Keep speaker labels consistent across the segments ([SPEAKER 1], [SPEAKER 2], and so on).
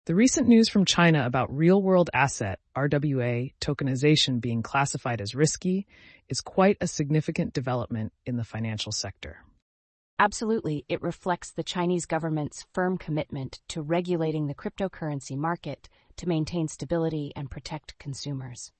[SPEAKER 1] The recent news from China about real-world asset RWA tokenization being classified as risky is quite a significant development in the financial sector.
[SPEAKER 2] Absolutely, it reflects the Chinese government's firm commitment to regulating the cryptocurrency market to maintain stability and protect consumers.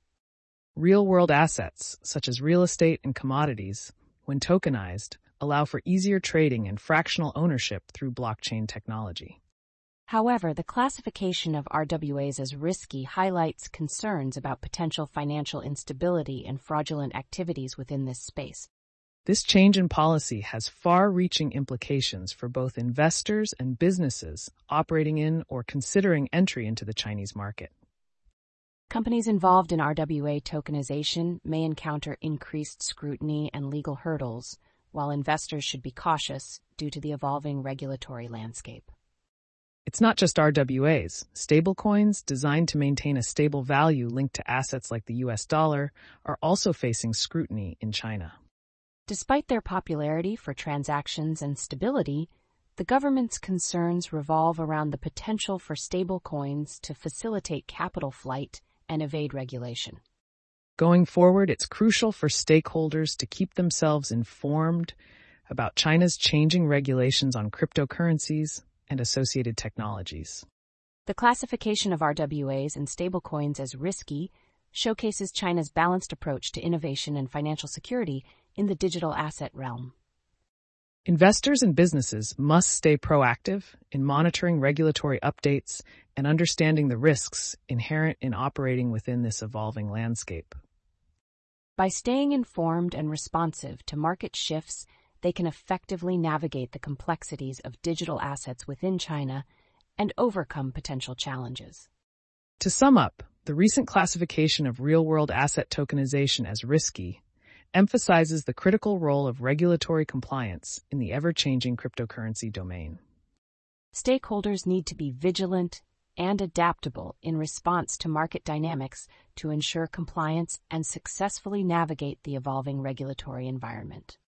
[SPEAKER 1] Real-world assets, such as real estate and commodities, when tokenized, allow for easier trading and fractional ownership through blockchain technology.
[SPEAKER 2] However, the classification of RWAs as risky highlights concerns about potential financial instability and fraudulent activities within this space.
[SPEAKER 1] This change in policy has far-reaching implications for both investors and businesses operating in or considering entry into the Chinese market.
[SPEAKER 2] Companies involved in RWA tokenization may encounter increased scrutiny and legal hurdles, while investors should be cautious due to the evolving regulatory landscape.
[SPEAKER 1] It's not just RWAs. Stablecoins, designed to maintain a stable value linked to assets like the US dollar, are also facing scrutiny in China.
[SPEAKER 2] Despite their popularity for transactions and stability, the government's concerns revolve around the potential for stablecoins to facilitate capital flight and evade regulation.
[SPEAKER 1] Going forward, it's crucial for stakeholders to keep themselves informed about China's changing regulations on cryptocurrencies and associated technologies.
[SPEAKER 2] The classification of RWAs and stablecoins as risky showcases China's balanced approach to innovation and financial security in the digital asset realm.
[SPEAKER 1] Investors and businesses must stay proactive in monitoring regulatory updates and understanding the risks inherent in operating within this evolving landscape.
[SPEAKER 2] By staying informed and responsive to market shifts, they can effectively navigate the complexities of digital assets within China and overcome potential challenges.
[SPEAKER 1] To sum up, the recent classification of real-world asset tokenization as risky emphasizes the critical role of regulatory compliance in the ever-changing cryptocurrency domain.
[SPEAKER 2] Stakeholders need to be vigilant and adaptable in response to market dynamics to ensure compliance and successfully navigate the evolving regulatory environment.